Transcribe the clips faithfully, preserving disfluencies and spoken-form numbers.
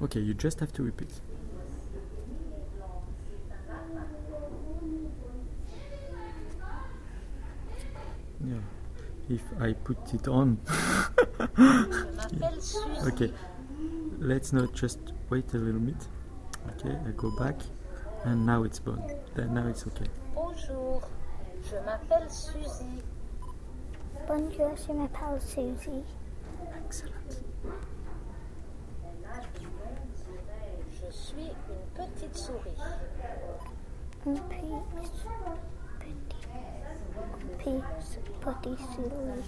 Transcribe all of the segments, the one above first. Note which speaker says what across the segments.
Speaker 1: Okay, you just have to repeat. Yeah. If I put it on. Yeah. Okay. Let's not just wait a little bit. Okay, I go back. And now it's bon. Then now it's okay.
Speaker 2: Bonjour, je m'appelle Suzy.
Speaker 3: Bonjour, je m'appelle Suzy.
Speaker 1: Excellent.
Speaker 2: Je suis une petite souris.
Speaker 3: Une petite, petite, petite souris.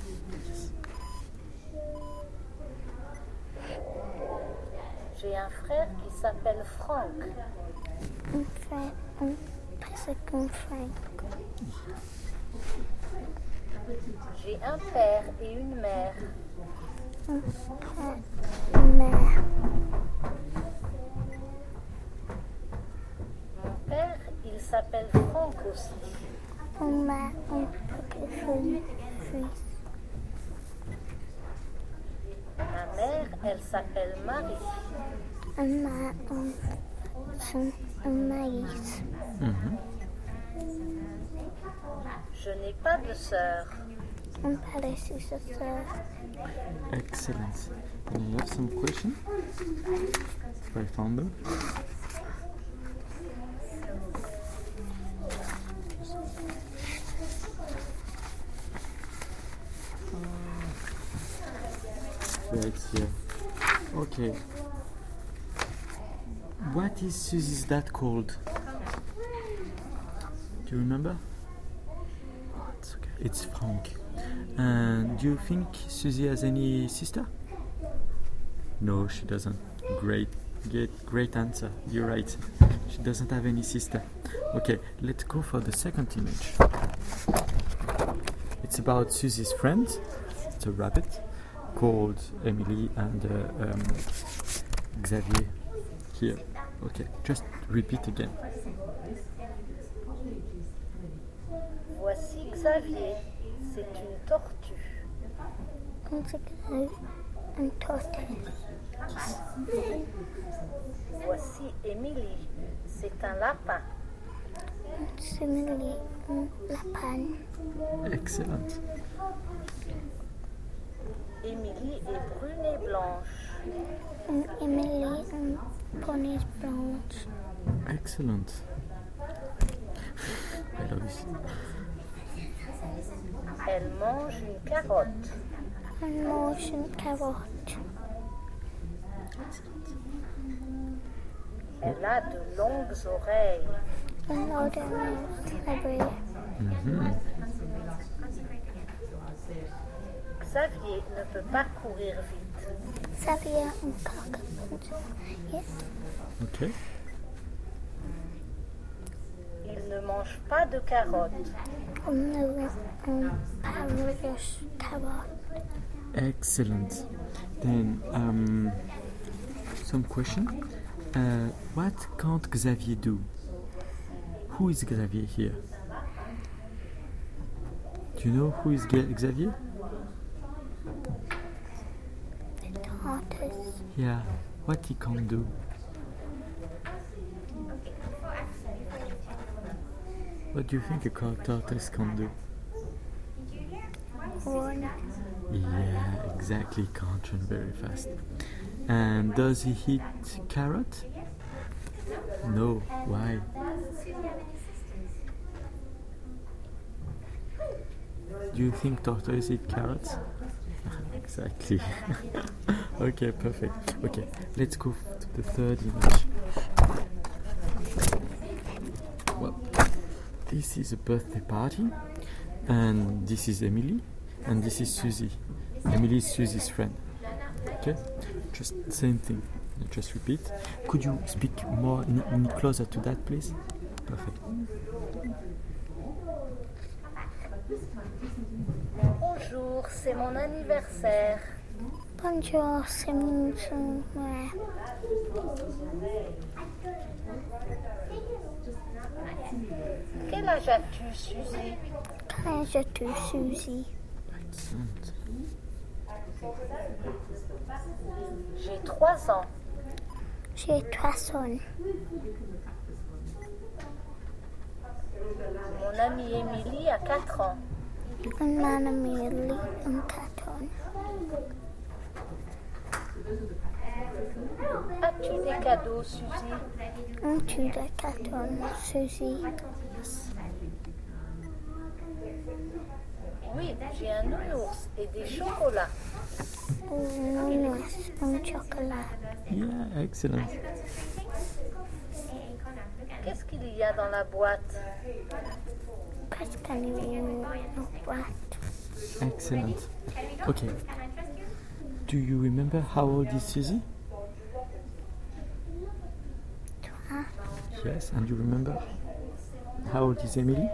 Speaker 2: J'ai un frère qui s'appelle Franck.
Speaker 3: Un frère, un presque un Franck.
Speaker 2: J'ai un père et une mère.
Speaker 3: Un père, une mère.
Speaker 2: Mon père, il s'appelle Franck aussi.
Speaker 3: Une mère, un petit fils.
Speaker 2: Ma mère, elle s'appelle Marie.
Speaker 3: Une mère, un, un maïs.
Speaker 1: Mm-hmm.
Speaker 2: Je n'ai pas de sœur.
Speaker 3: Un père et sa sœur.
Speaker 1: Excellent. And I have some question. If I found them. Right here. Okay. What is Susie's dad called? Do you remember? Oh, it's okay. It's Frank. And do you think Susie has any sister? No, she doesn't. Great, great, great answer. You're right. She doesn't have any sister. Okay, let's go for the second image. It's about Susie's friend. It's a rabbit called Emily and uh, um, Xavier here. Okay, just repeat again.
Speaker 2: Voici Xavier. C'est une tortue.
Speaker 3: Un tortue.
Speaker 2: Voici Émilie. C'est un lapin.
Speaker 3: C'est Émilie, un lapin.
Speaker 1: Excellent.
Speaker 2: Émilie est brune et blanche.
Speaker 3: Émilie, un poney blanche.
Speaker 1: Excellent. I love this.
Speaker 2: Elle mange une carotte.
Speaker 3: Elle mange une carotte.
Speaker 2: Elle a de longues oreilles.
Speaker 3: Elle a de longues oreilles.
Speaker 1: Mm-hmm.
Speaker 2: Xavier ne peut pas courir vite.
Speaker 3: Xavier, un coq. Yes.
Speaker 1: Okay.
Speaker 2: Il ne mange pas de carottes.
Speaker 3: On ne parle de carotte.
Speaker 1: Excellent. Then, um, some question. Uh, what can't Xavier do? Who is Xavier here? Do you know who is Ge- Xavier?
Speaker 3: The tortoise.
Speaker 1: Yeah. What he can't do? What do you think a car tortoise can do?
Speaker 3: Run.
Speaker 1: Yeah, exactly. Can't run very fast. And does he eat carrot? No. Why? Do you think tortoise eat carrots? Exactly. Okay, perfect. Okay, let's go to the third image. Well, this is a birthday party, and this is Emily, and this is Susie. Emily is Susie's friend. Okay, just same thing. Just repeat. Could you speak more n- n- closer to that, please? Perfect.
Speaker 2: Bonjour, c'est mon anniversaire.
Speaker 3: Bonjour, c'est mon sourire.
Speaker 2: Quel âge as-tu, Suzy?
Speaker 3: Quel âge as-tu, Suzy?
Speaker 2: J'ai trois ans.
Speaker 3: J'ai trois sons.
Speaker 2: Mon amie Émilie a quatre ans.
Speaker 3: Mon amie Émilie a quatre ans.
Speaker 2: As-tu des cadeaux, Suzy?
Speaker 3: As-tu des cadeaux, Suzy?
Speaker 2: Oui, j'ai un nounours et des chocolats.
Speaker 3: Un nounours, un chocolat.
Speaker 1: Yeah, excellent.
Speaker 2: Qu'est-ce qu'il y a dans la boîte?
Speaker 3: Qu'est-ce qu'il y a dans la boîte?
Speaker 1: Excellent. Okay. Do you remember how old is Suzy?
Speaker 3: Trois.
Speaker 1: Yes, and you remember how old is Emily?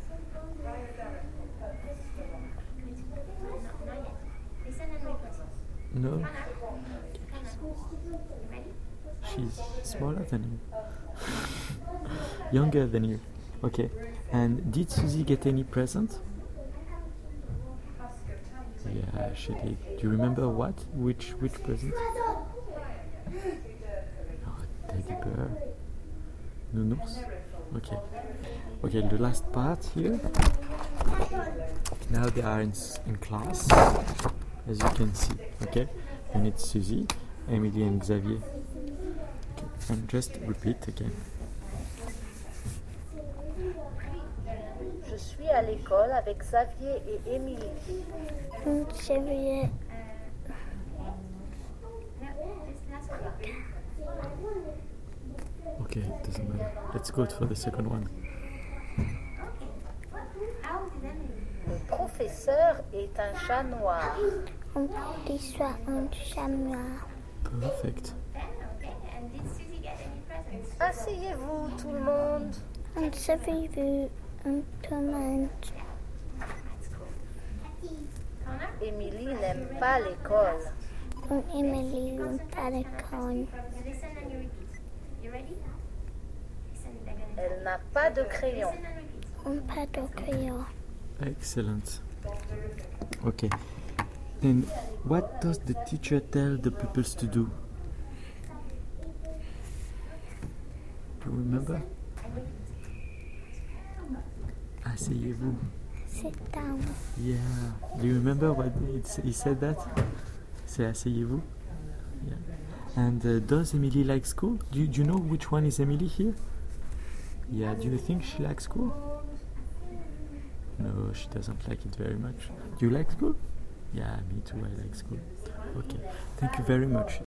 Speaker 1: No? She's smaller than you. Younger than you. Okay. And did Suzy get any present? Yeah, she did. Do you remember what? Which which present? Oh, teddy bear. Nounours? Okay. Okay, the last part here. Now they are in, s- in class, as you can see. Okay? And it's Suzy, Emily and Xavier. Okay. And just repeat again.
Speaker 2: Je suis à l'école avec Xavier et Émilie.
Speaker 3: Xavier.
Speaker 1: Okay, it doesn't matter. Let's go for the second one.
Speaker 2: Le professeur est un chat noir.
Speaker 3: On peut soit un chat noir.
Speaker 1: Perfect.
Speaker 2: Asseyez-vous, tout le monde.
Speaker 3: On savait vu un tomate.
Speaker 2: Émilie n'aime pas l'école.
Speaker 3: On Émilie n'aime pas l'école.
Speaker 2: Elle n'a pas de crayon.
Speaker 3: On pas de crayon.
Speaker 1: Excellent. Okay. Then what does the teacher tell the pupils to do? Do you remember? Asseyez-vous.
Speaker 3: Sit down.
Speaker 1: Yeah. Do you remember what it's, he said that? Say asseyez-vous. Yeah. And uh, does Emily like school? Do you, do you know which one is Emily here? Yeah. Do you think she likes school? No, she doesn't like it very much. Do you like school? Yeah, me too. I like school. Okay. Thank you very much.